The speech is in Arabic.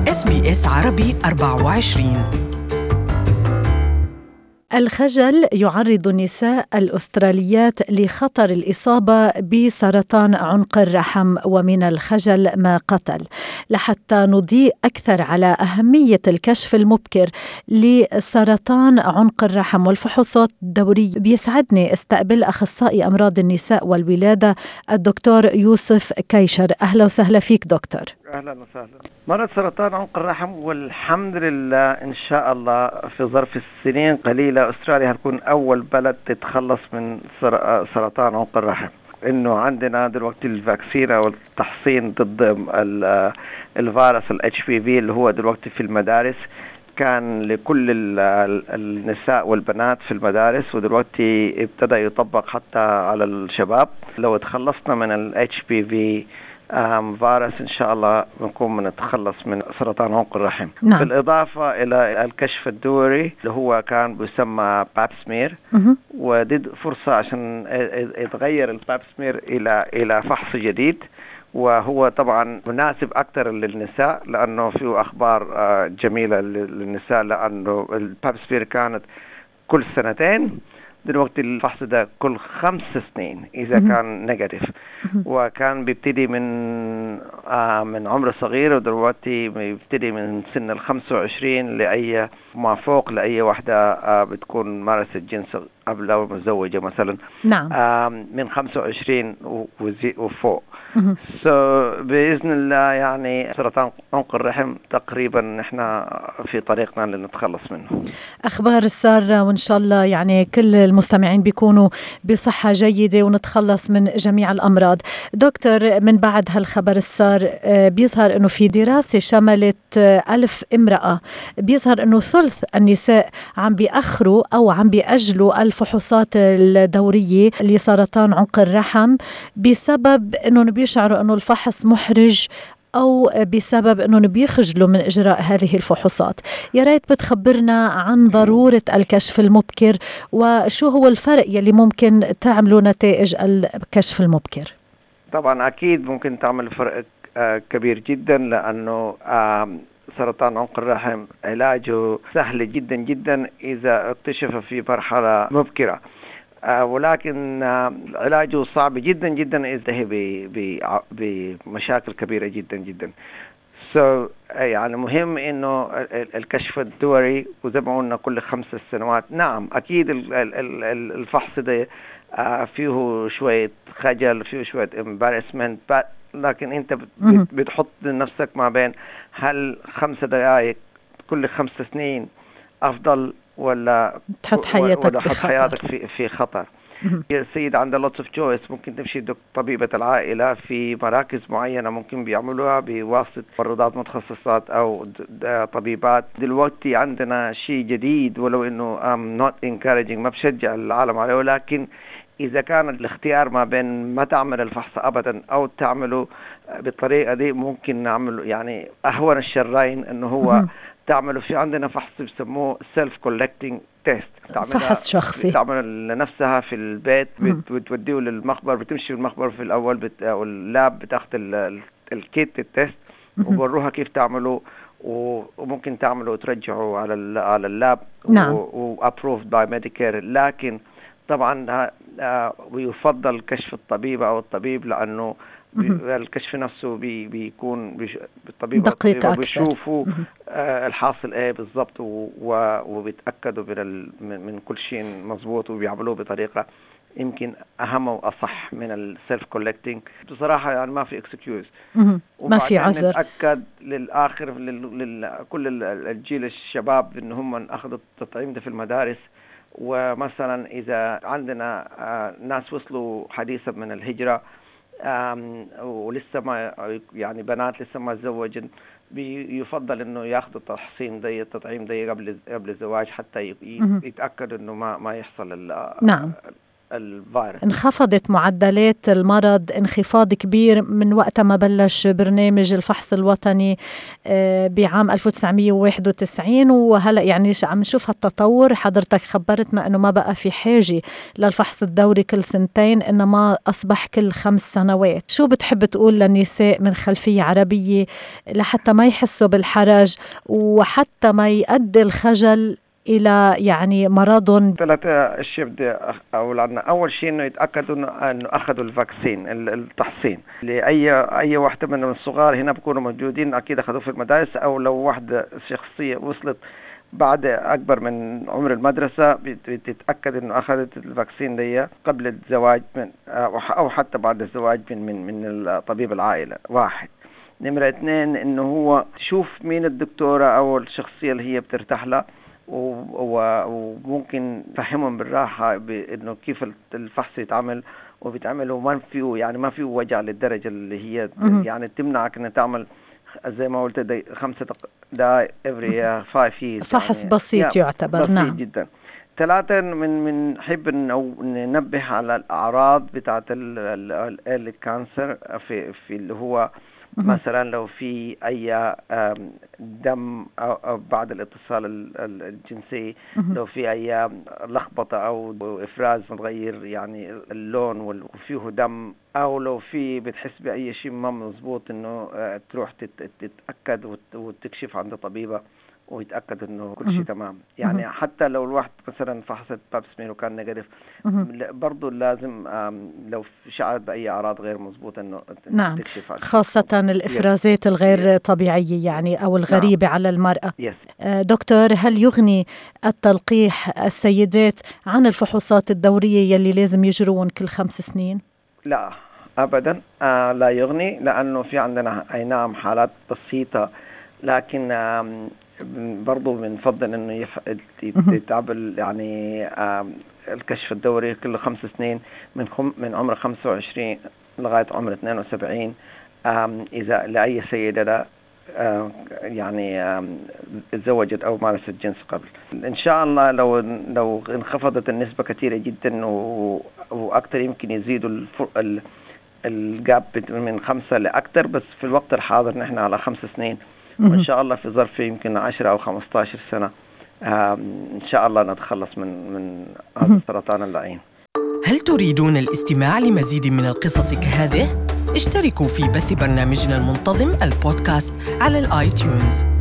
SBS عربي 24. الخجل يعرض النساء الأستراليات لخطر الإصابة بسرطان عنق الرحم، ومن الخجل ما قتل. لحتى نضيء أكثر على أهمية الكشف المبكر لسرطان عنق الرحم والفحوصات الدورية، بيسعدني استقبل أخصائي أمراض النساء والولادة الدكتور يوسف كيشر. أهلا وسهلا فيك دكتور. أهلا وسهلا. مرض سرطان عنق الرحم، والحمد لله إن شاء الله في ظرف السنين قليلة أستراليا هتكون أول بلد تتخلص من سرطان عنق الرحم. إنه عندنا دلوقتي الفاكسين أو التحصين ضد الفيروس HPV اللي هو دلوقتي في المدارس، كان لكل النساء والبنات في المدارس، ودلوقتي ابتدى يطبق حتى على الشباب. لو تخلصنا من HPV فيروس إن شاء الله بنكون بنتخلص من سرطان عنق الرحم. نعم. بالإضافة إلى الكشف الدوري اللي هو كان بيسمى باب سمير، ودي فرصة عشان يتغير الباب سمير إلى فحص جديد، وهو طبعا مناسب أكثر للنساء لأنه فيه أخبار جميلة للنساء، لأنه الباب سمير كانت كل سنتين، دلوقتي الفحص ده كل 5 سنين إذا كان نيجاتيف، وكان بيبتدي من عمر صغير، ودلوقتي بيبتدي من سن 25 لأي ما فوق، لأي واحدة بتكون مارست الجنس قبل أو متزوجة مثلا. نعم. من 25 وفوق. بإذن الله يعني سرطان عنق الرحم تقريبا نحن في طريقنا لنتخلص منه. أخبار السارة، وإن شاء الله يعني كل المستمعين بيكونوا بصحة جيدة ونتخلص من جميع الأمراض. دكتور، من بعد هالخبر السار بيظهر أنه في دراسة شملت 1000 امرأة، بيظهر أنه ثلث النساء عم بيأخروا أو عم بيأجلوا الفحوصات الدورية لسرطان عنق الرحم بسبب أنه بيشعروا أنه الفحص محرج، أو بسبب أنه بيخجلوا من إجراء هذه الفحوصات. يا ريت بتخبرنا عن ضرورة الكشف المبكر، وشو هو الفرق يلي ممكن تعملوا نتائج الكشف المبكر. طبعا أكيد ممكن تعمل فرق كبير جدا، لأنه سرطان عنق الرحم علاجه سهل جدا جدا إذا اكتشف في مرحلة مبكرة، ولكن علاجه صعب جدا جدا إذا هي بمشاكل كبيرة جدا جدا. يعني مهم إنه الكشف الدوري، وزي ما قلنا كل 5 سنوات. نعم أكيد الفحص ده فيه شوية خجل، فيه شوية embarrassment، لكن أنت بتحط نفسك ما بين هل 5 دقائق كل 5 سنين أفضل ولا تحط حياتك في خطر. يا سيد عندها lots of choice، ممكن تمشي طبيبة العائلة في مراكز معينة ممكن بيعملوها بواسطة ممرضات متخصصات أو طبيبات. دلوقتي عندنا شيء جديد، ولو إنه not encouraging، ما بشجع العالم عليه، ولكن إذا كان الاختيار ما بين ما تعمل الفحص أبدا أو تعمله بالطريقة دي، ممكن نعمله يعني أهون الشرين إنه هو تعمله. في عندنا فحص بسموه self collecting test، فحص شخصي تعمل لنفسها في البيت، بتوديه للمخبر، بتمشي بالمخبر في الأول أو اللاب، بتاخد الكيت التست وبروها كيف تعمله، وممكن تعمله وترجعه على اللاب. نعم. approved by Medicare. لكن طبعا ويفضل كشف الطبيب أو الطبيب، لأنه الكشف نفسه بيكون الطبيب دقيق أكثر، بيشوفوا الحاصل ايه بالضبط، وبيتأكدوا من كل شيء مظبوط، وبيعملوه بطريقة يمكن أهم وأصح من السيلف كولكتينج. بصراحة يعني ما في اكسكيوز، ما في عذر. نتأكد للآخر كل الجيل الشباب إن هم أخذوا التطعيم ده في المدارس. ومثلا إذا عندنا ناس وصلوا حديثا من الهجرة ولسه ما يعني بنات لسه ما تزوجن، يفضل انه ياخذوا التطعيم ده قبل الزواج، حتى يتاكد انه ما يحصل نعم الفيروس. انخفضت معدلات المرض انخفاض كبير من وقت ما بلش برنامج الفحص الوطني بعام 1991، وهلأ يعني عم نشوف هالتطور. حضرتك خبرتنا أنه ما بقى في حاجة للفحص الدوري كل سنتين، إنما أصبح كل 5 سنوات. شو بتحب تقول للنساء من خلفية عربية لحتى ما يحسوا بالحرج وحتى ما يؤدي الخجل إلى يعني مرض؟ 3 أشياء بدي أقول عنها. أول شيء إنه يتأكدوا إنه أخذوا الفاكسين، التحصين. لأي واحدة من الصغار هنا بيكونوا موجودين أكيد أخذوه في المدارس، أو لو واحدة شخصية وصلت بعد أكبر من عمر المدرسة بتتأكد إنه أخذت الفاكسين دي قبل الزواج أو حتى بعد الزواج من طبيب العائلة. 1. نمرة 2 إنه هو تشوف مين الدكتورة أو الشخصية اللي هي بترتاح لها، وممكن تفهمهم بالراحة بإنه كيف الفحص يتعمل وبيتعمل، وما فيه وجع للدرجة اللي هي يعني تمنعك إن تعمل زي ما قلت 5 دقائق every 5 years. فحص يعني بسيط يعتبر. بسيط نعم جدا. 3 من نحب ننبه على الأعراض بتاعة الكانسر في اللي هو مثلا لو في أي دم أو بعد الاتصال الجنسي، لو في أي لخبطة أو إفراز متغير يعني اللون وفيه دم، أو لو في بتحس بأي شيء ما مظبوط إنه تروح تتأكد وتكشف عند طبيبة ويتأكد إنه كل شيء تمام. يعني حتى لو الواحد مثلا فحصت باب سمير وكان نيجاتيف، برضو لازم لو شعرت بأي أعراض غير مظبوطة إنه نعم تكشف عنها. خاصة الإفرازات الغير طبيعية يعني أو الغريبة على المرأة. دكتور، هل يغني التلقيح السيدات عن الفحوصات الدورية يلي لازم يجرون كل 5 سنين؟ لا أبدا، لا يغني، لأنه في عندنا أي نعم حالات بسيطة، لكن برضو بنفضل انه يتعمل يعني الكشف الدوري كل 5 سنين من عمر 25 لغاية عمر 72 إذا لأي سيدة يعني تزوجت أو مارست الجنس قبل. إن شاء الله لو انخفضت النسبة كثيرة جدا وأكثر يمكن يزيدوا الجاب من 5 لأكثر، بس في الوقت الحاضر نحن على 5 سنين، وإن شاء الله في ظرف يمكن 10 أو 15 سنة إن شاء الله نتخلص من هذا السرطان اللعين. هل تريدون الاستماع لمزيد من القصص كهذه؟ اشتركوا في بث برنامجنا المنتظم البودكاست على الآيتيونز.